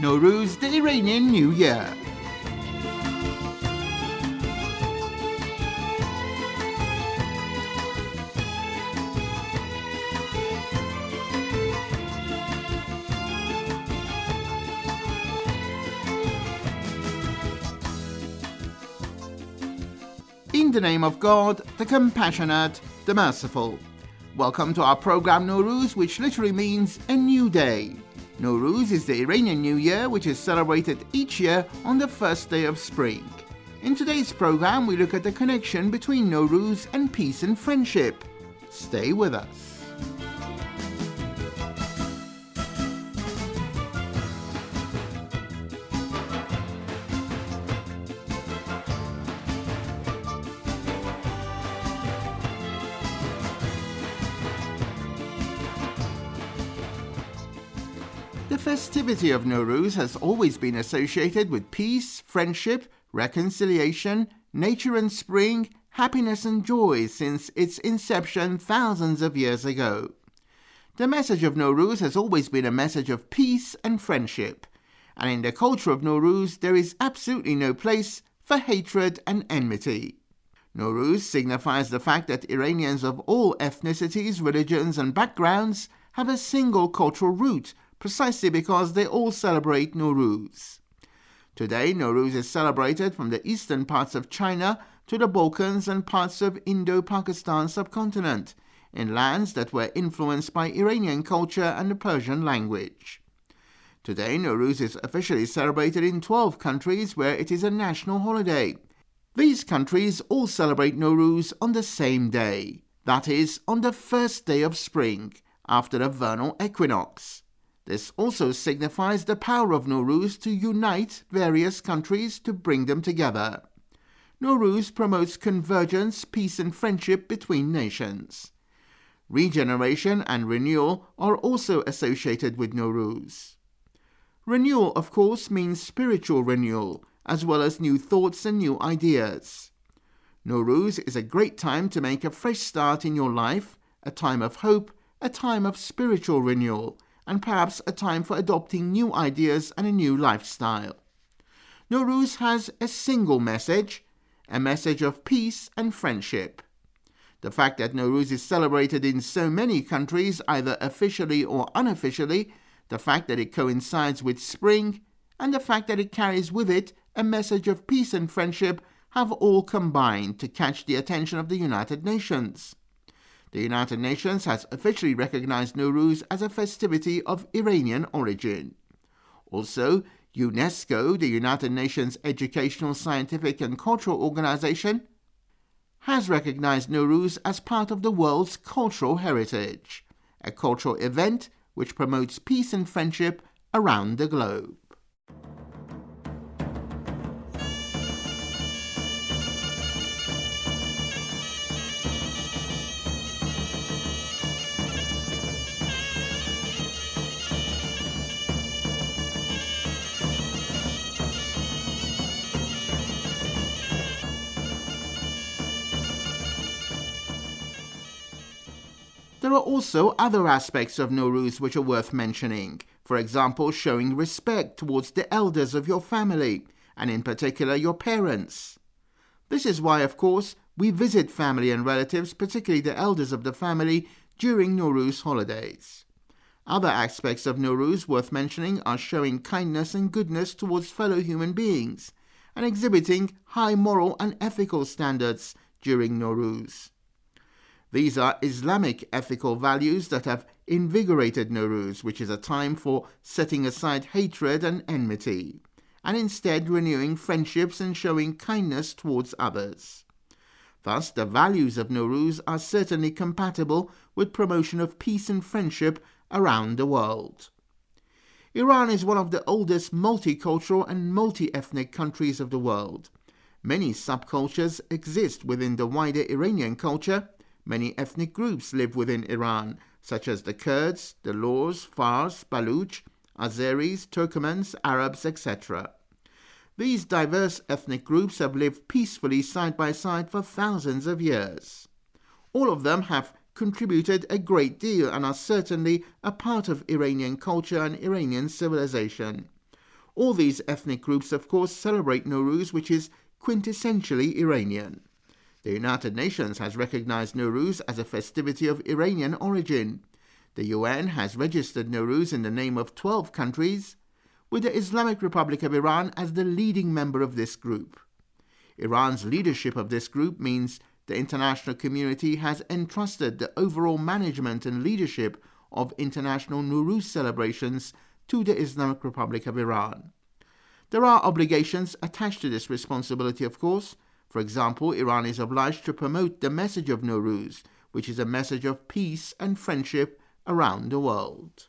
Nowruz, the Iranian New Year. In the name of God, the compassionate, the merciful. Welcome to our program Nowruz, which literally means a new day. Nowruz is the Iranian New Year, which is celebrated each year on the first day of spring. In today's program, we look at the connection between Nowruz and peace and friendship. Stay with us. The festivity of Nowruz has always been associated with peace, friendship, reconciliation, nature and spring, happiness and joy since its inception thousands of years ago. The message of Nowruz has always been a message of peace and friendship, and in the culture of Nowruz there is absolutely no place for hatred and enmity. Nowruz signifies the fact that Iranians of all ethnicities, religions and backgrounds have a single cultural root, precisely because they all celebrate Nowruz. Today, Nowruz is celebrated from the eastern parts of China to the Balkans and parts of Indo-Pakistan subcontinent, in lands that were influenced by Iranian culture and the Persian language. Today, Nowruz is officially celebrated in 12 countries where it is a national holiday. These countries all celebrate Nowruz on the same day, that is, on the first day of spring, after the vernal equinox. This also signifies the power of Nowruz to unite various countries, to bring them together. Nowruz promotes convergence, peace and friendship between nations. Regeneration and renewal are also associated with Nowruz. Renewal, of course, means spiritual renewal, as well as new thoughts and new ideas. Nowruz is a great time to make a fresh start in your life, a time of hope, a time of spiritual renewal, and perhaps a time for adopting new ideas and a new lifestyle. Nowruz has a single message, a message of peace and friendship. The fact that Nowruz is celebrated in so many countries, either officially or unofficially, the fact that it coincides with spring, and the fact that it carries with it a message of peace and friendship have all combined to catch the attention of the United Nations. The United Nations has officially recognized Nowruz as a festivity of Iranian origin. Also, UNESCO, the United Nations Educational, Scientific and Cultural Organization, has recognized Nowruz as part of the world's cultural heritage, a cultural event which promotes peace and friendship around the globe. There are also other aspects of Nowruz which are worth mentioning. For example, showing respect towards the elders of your family, and in particular your parents. This is why, of course, we visit family and relatives, particularly the elders of the family, during Nowruz holidays. Other aspects of Nowruz worth mentioning are showing kindness and goodness towards fellow human beings, and exhibiting high moral and ethical standards during Nowruz. These are Islamic ethical values that have invigorated Nowruz, which is a time for setting aside hatred and enmity, and instead renewing friendships and showing kindness towards others. Thus, the values of Nowruz are certainly compatible with promotion of peace and friendship around the world. Iran is one of the oldest multicultural and multi-ethnic countries of the world. Many subcultures exist within the wider Iranian culture. Many ethnic groups live within Iran, such as the Kurds, the Lurs, Fars, Baluch, Azeris, Turkmens, Arabs, etc. These diverse ethnic groups have lived peacefully side by side for thousands of years. All of them have contributed a great deal and are certainly a part of Iranian culture and Iranian civilization. All these ethnic groups, of course, celebrate Nowruz, which is quintessentially Iranian. The United Nations has recognized Nowruz as a festivity of Iranian origin. The UN has registered Nowruz in the name of 12 countries, with the Islamic Republic of Iran as the leading member of this group. Iran's leadership of this group means the international community has entrusted the overall management and leadership of international Nowruz celebrations to the Islamic Republic of Iran. There are obligations attached to this responsibility, of course. For example, Iran is obliged to promote the message of Nowruz, which is a message of peace and friendship around the world.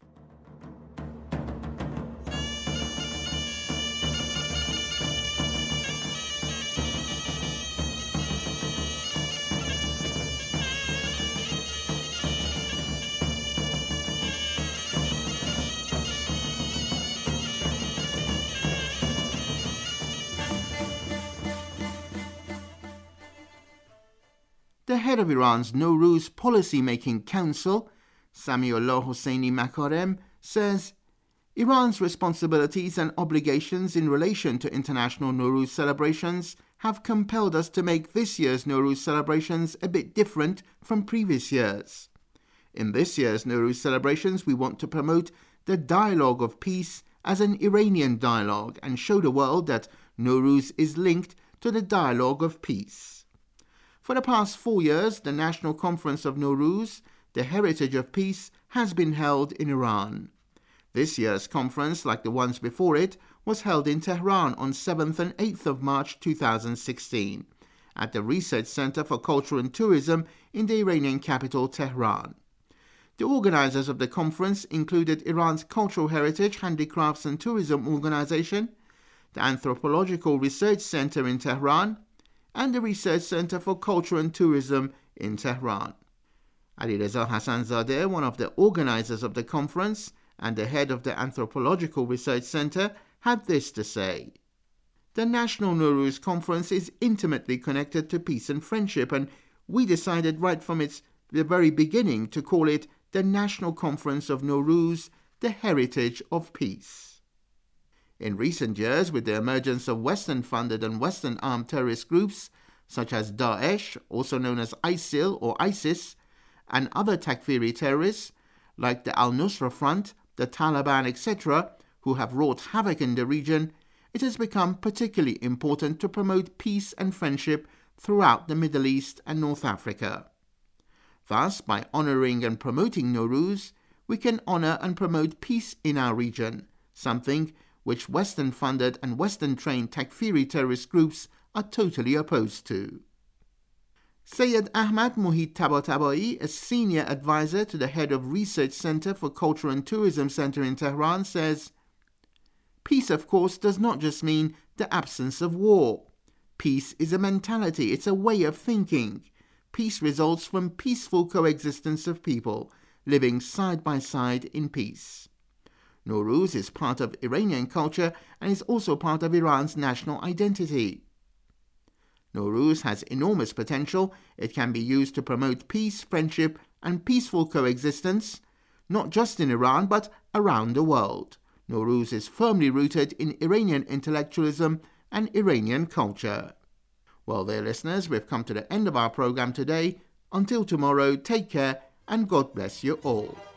The head of Iran's Nowruz Policy-Making Council, Samiullah Hosseini Makarem, says Iran's responsibilities and obligations in relation to international Nowruz celebrations have compelled us to make this year's Nowruz celebrations a bit different from previous years. In this year's Nowruz celebrations, we want to promote the dialogue of peace as an Iranian dialogue and show the world that Nowruz is linked to the dialogue of peace. For the past 4 years, the National Conference of Nowruz, the Heritage of Peace, has been held in Iran. This year's conference, like the ones before it, was held in Tehran on 7th and 8th of March 2016 at the Research Center for Culture and Tourism in the Iranian capital, Tehran. The organizers of the conference included Iran's Cultural Heritage, Handicrafts and Tourism Organization, the Anthropological Research Center in Tehran, and the Research Center for Culture and Tourism in Tehran. Alireza Hassanzadeh, one of the organizers of the conference and the head of the Anthropological Research Center, had this to say. The National Nowruz Conference is intimately connected to peace and friendship, and we decided right from the very beginning to call it the National Conference of Nowruz, the Heritage of Peace. In recent years, with the emergence of Western-funded and Western-armed terrorist groups such as Daesh, also known as ISIL or ISIS, and other Takfiri terrorists like the Al-Nusra Front, the Taliban, etc., who have wrought havoc in the region, it has become particularly important to promote peace and friendship throughout the Middle East and North Africa. Thus, by honoring and promoting Nowruz, we can honor and promote peace in our region, something which Western-funded and Western-trained Takfiri terrorist groups are totally opposed to. Sayyid Ahmad Muhit Tabatabai, a senior advisor to the head of Research Center for Culture and Tourism Center in Tehran, says, peace, of course, does not just mean the absence of war. Peace is a mentality, it's a way of thinking. Peace results from peaceful coexistence of people, living side by side in peace. Nowruz is part of Iranian culture and is also part of Iran's national identity. Nowruz has enormous potential. It can be used to promote peace, friendship, and peaceful coexistence, not just in Iran, but around the world. Nowruz is firmly rooted in Iranian intellectualism and Iranian culture. Well, dear listeners, we've come to the end of our program today. Until tomorrow, take care and God bless you all.